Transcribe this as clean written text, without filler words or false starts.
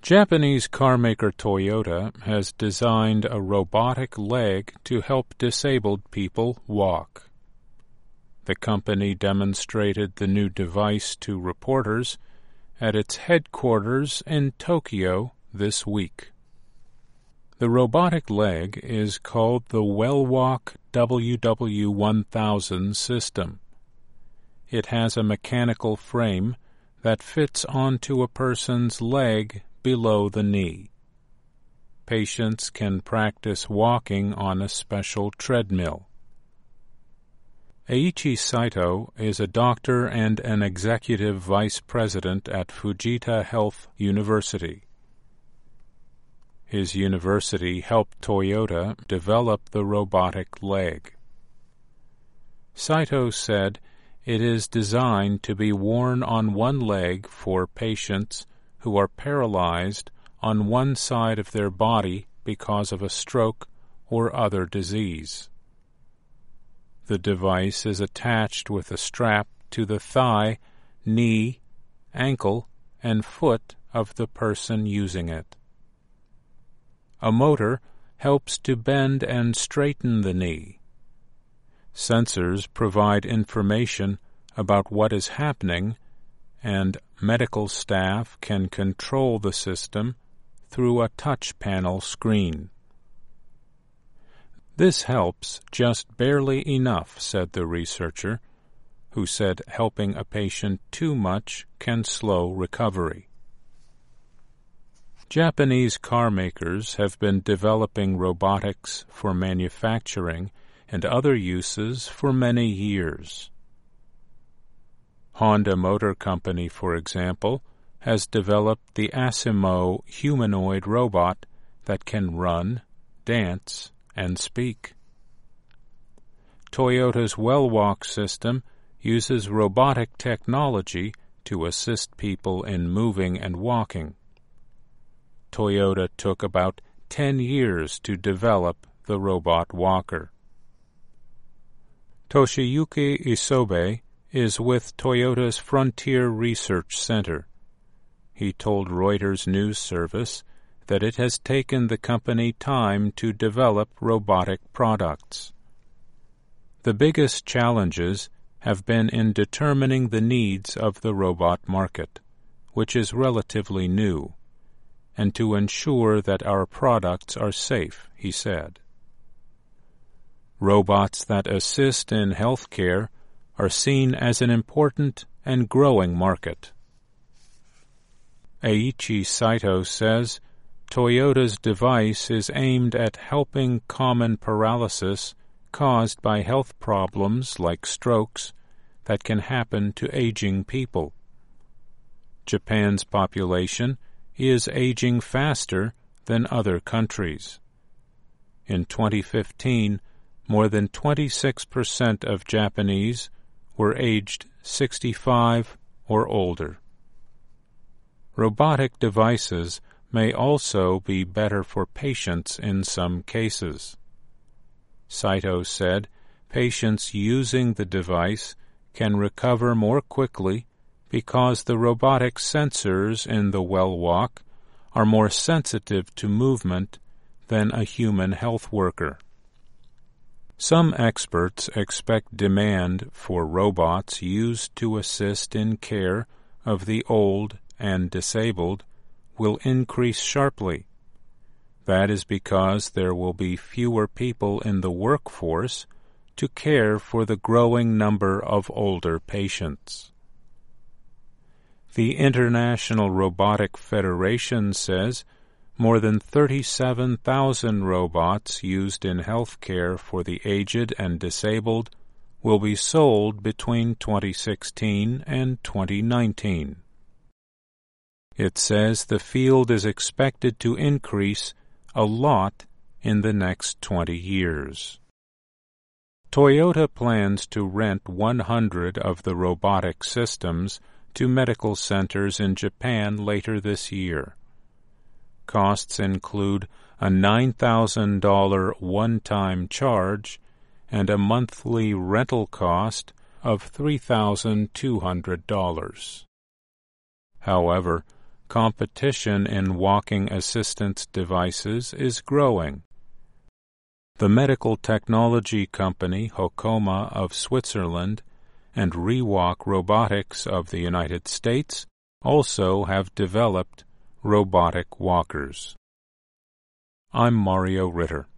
Japanese carmaker Toyota has designed a robotic leg to help disabled people walk. The company demonstrated the new device to reporters at its headquarters in Tokyo this week. The robotic leg is called the WellWalk WW1000 system. It has a mechanical frame that fits onto a person's leg below the knee. Patients can practice walking on a special treadmill. Eiichi Saito is a doctor and an executive vice president at Fujita Health University. His university helped Toyota develop the robotic leg. Saito said it is designed to be worn on one leg for patients who are paralyzed on one side of their body because of a stroke or other disease. The device is attached with a strap to the thigh, knee, ankle, and foot of the person using it. A motor helps to bend and straighten the knee. Sensors provide information about what is happening, and medical staff can control the system through a touch panel screen. This helps just barely enough, said the researcher, who said helping a patient too much can slow recovery. Japanese car makers have been developing robotics for manufacturing and other uses for many years. Honda Motor Company, for example, has developed the Asimo humanoid robot that can run, dance, and speak. Toyota's WellWalk system uses robotic technology to assist people in moving and walking. Toyota took about 10 years to develop the robot walker. Toshiyuki Isobe is with Toyota's Frontier Research Center. He told Reuters News Service that it has taken the company time to develop robotic products. The biggest challenges have been in determining the needs of the robot market, which is relatively new, and to ensure that our products are safe, he said. Robots that assist in healthcare are seen as an important and growing market. Eiichi Saito says Toyota's device is aimed at helping common paralysis caused by health problems like strokes that can happen to aging people. Japan's population is aging faster than other countries. In 2015, more than 26% of Japanese were aged 65 or older. Robotic devices may also be better for patients in some cases. Saito said patients using the device can recover more quickly because the robotic sensors in the WellWalk are more sensitive to movement than a human health worker. Some experts expect demand for robots used to assist in care of the old and disabled will increase sharply. That is because there will be fewer people in the workforce to care for the growing number of older patients. The International Robotic Federation says more than 37,000 robots used in healthcare for the aged and disabled will be sold between 2016 and 2019. It says the field is expected to increase a lot in the next 20 years. Toyota plans to rent 100 of the robotic systems to medical centers in Japan later this year. Costs include a $9,000 one-time charge and a monthly rental cost of $3,200. However, competition in walking assistance devices is growing. The medical technology company Hocoma of Switzerland and Rewalk Robotics of the United States also have developed robotic walkers. I'm Mario Ritter.